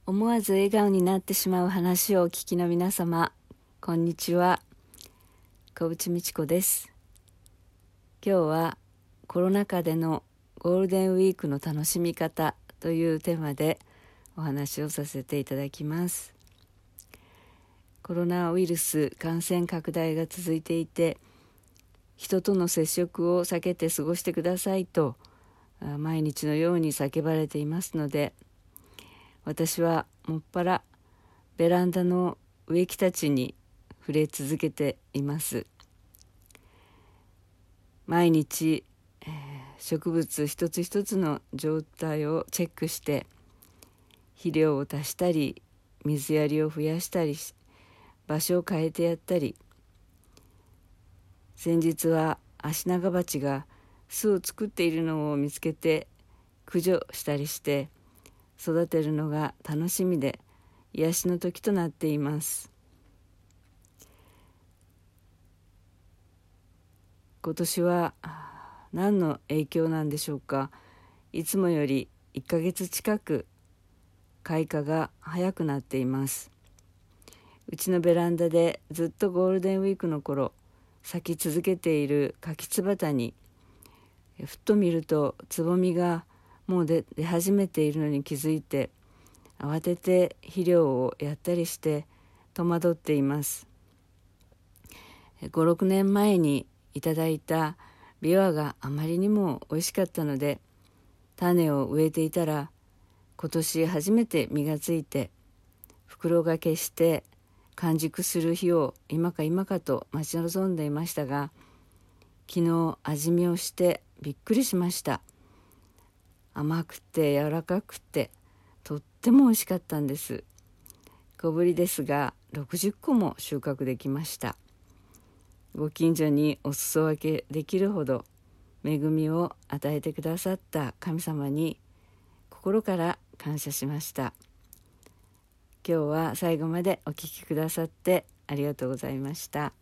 思わず笑顔になってしまう話をお聞きの皆様、こんにちは。小内美智子です。今日はコロナ禍でのゴールデンウィークの楽しみ方というテーマでお話をさせていただきます。コロナウイルス感染拡大が続いていて、人との接触を避けて過ごしてくださいと毎日のように叫ばれていますので、私はもっぱらベランダの植木たちに触れ続けています。毎日、植物一つ一つの状態をチェックして肥料を足したり水やりを増やしたり場所を変えてやったり、先日はアシナガバチが巣を作っているのを見つけて駆除したりして育てるのが楽しみで癒しの時となっています。今年は何の影響なんでしょうか。いつもより1ヶ月近く開花が早くなっています。うちのベランダでずっとゴールデンウィークの頃咲き続けている柿つばたにふっと見るとつぼみがもう出始めているのに気づいて、慌てて肥料をやったりして戸惑っています。5、6年前にいただいたビワがあまりにも美味しかったので種を植えていたら、今年初めて実がついて袋掛けして完熟する日を今か今かと待ち望んでいましたが、昨日味見をしてびっくりしました。甘くて柔らかくてとっても美味しかったんです。小ぶりですが60個も収穫できました。ご近所にお裾分けできるほど恵みを与えてくださった神様に心から感謝しました。今日は最後までお聞きくださってありがとうございました。